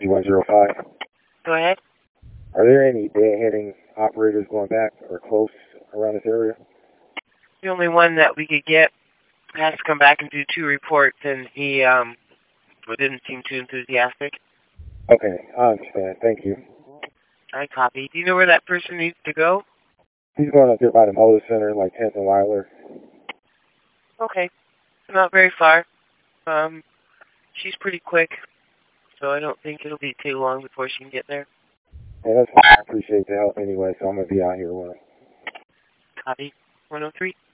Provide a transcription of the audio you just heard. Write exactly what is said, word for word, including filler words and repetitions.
E one zero five. Go ahead. Are there any deadheading operators going back or close around this area? The only one that we could get has to come back and do two reports, and he um didn't seem too enthusiastic. Okay, I understand. Thank you. I copy. Do you know where that person needs to go? He's going up there by the motor center, like tenth and Weiler. Okay. Not very far. Um, she's pretty quick, so I don't think it'll be too long before she can get there. Yeah, that's fine. I appreciate the help anyway, so I'm going to be out here with him. Copy. one oh three.